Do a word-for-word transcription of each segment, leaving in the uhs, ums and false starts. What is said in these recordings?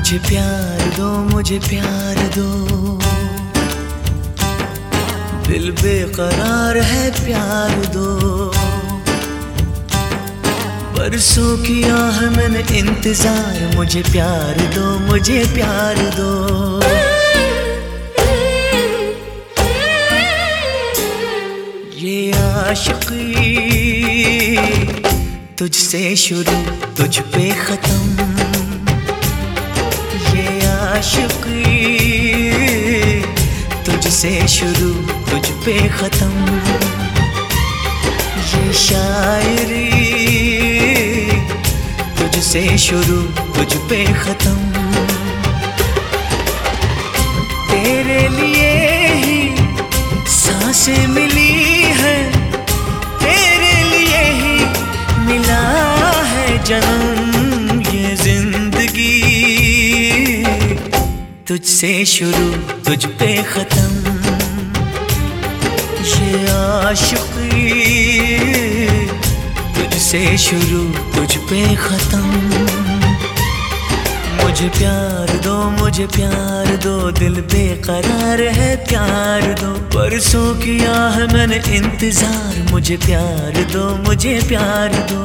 मुझे प्यार दो, मुझे प्यार दो, दिल बेकरार है, प्यार दो। बरसों किया है मैंने इंतजार, मुझे प्यार दो, मुझे प्यार दो। ये आशिकी तुझसे शुरू, तुझ पे खत्म। ये आशिकी तुझसे शुरू, तुझ पे खत्म। ये शायरी तुझसे शुरू, तुझ पे खत्म। तेरे लिए ही सांसें मिली है, तेरे लिए ही मिला है जन्म। ये जिंदगी तुझसे शुरू, तुझ पे खत्म। ये आशिकी तुझसे शुरू, तुझ पे खत्म। मुझे प्यार दो, मुझे प्यार दो, दिल बेकरार है, प्यार दो। बरसों किया है मैंने इंतजार, मुझे प्यार दो, मुझे प्यार दो।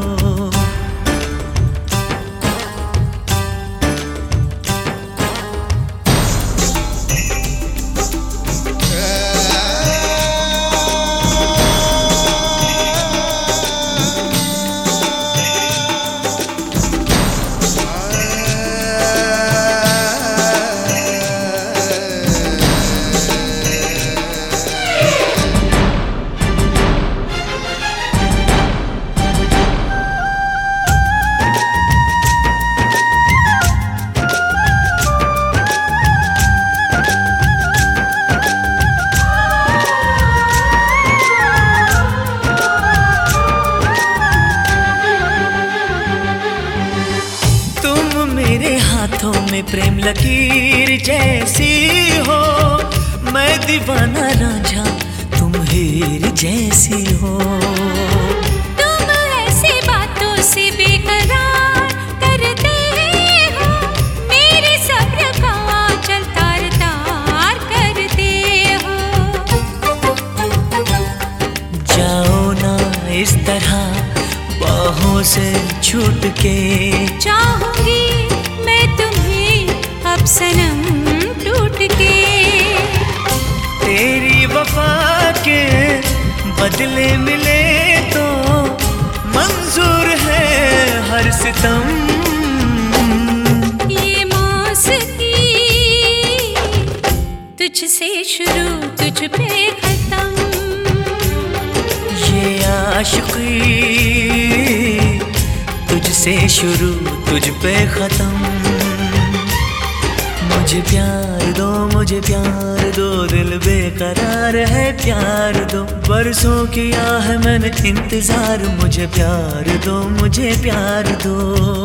मेरे हाथों में प्रेम लकीर जैसी हो, मैं दीवाना रांझा, तुम हीर जैसी हो। तुम ऐसी बातों से बेकरार करते हो, मेरे सब्र का चल तार तार करते हो। जाओ ना इस तरह बाहों से छूट के, चाहूंगी मैं तुम्हें अब सनम टूट के। तेरी वफा के बदले मिले तो मंजूर है हर सितम। ये मौसमी तुझसे शुरू, तुझ पे खत्म। ये आशिकी तुझसे शुरू, तुझ पे खत्म। मुझे प्यार दो, मुझे प्यार दो, दिल बेकरार है, प्यार दो। बरसों किया है मैंने इंतजार, मुझे प्यार दो, मुझे प्यार दो।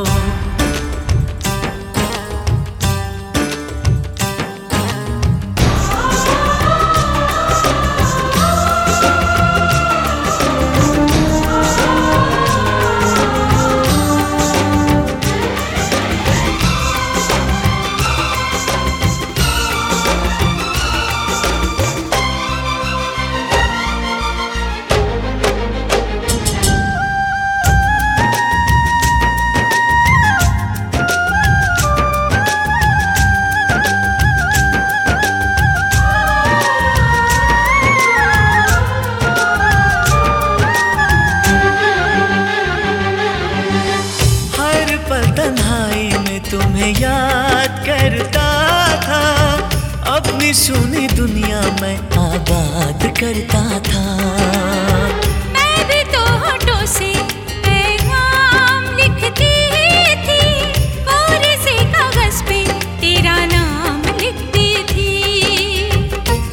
तन्हाई में तुम्हें याद करता था, अपनी सुनी दुनिया में आबाद करता था। मैं भी तो होठों से पैगाम लिखती थी, कोरे से कागज पे तेरा नाम लिखती थी।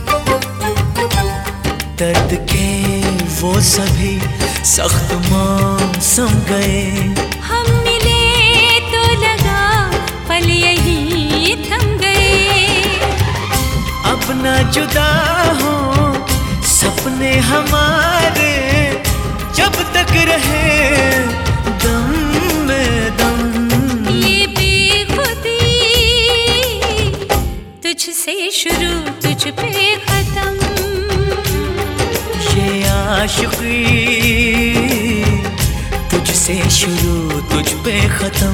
दर्द के वो सभी सख्त मौसम गए, हम मिले तो लगा पल यही थम गए। अब न जुदा हो सपने हमारे, जब तक रहे दम में दम। ये बेखुदी से शुरू तुझ पे खत्म। ये आशिकी तुझसे शुरू तुझ पे खत्म।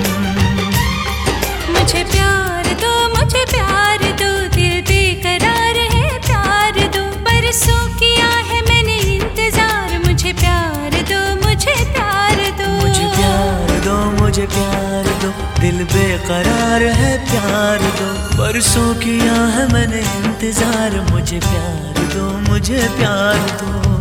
मुझे प्यार दो मुझे प्यार दो, दिल बेकरार है प्यार दो। बरसों किया है मैंने इंतजार, मुझे प्यार दो मुझे प्यार दो। मुझे प्यार दो मुझे प्यार दो, दिल बेकरार है प्यार दो। बरसों किया है मैंने इंतजार, मुझे प्यार दो मुझे प्यार दो।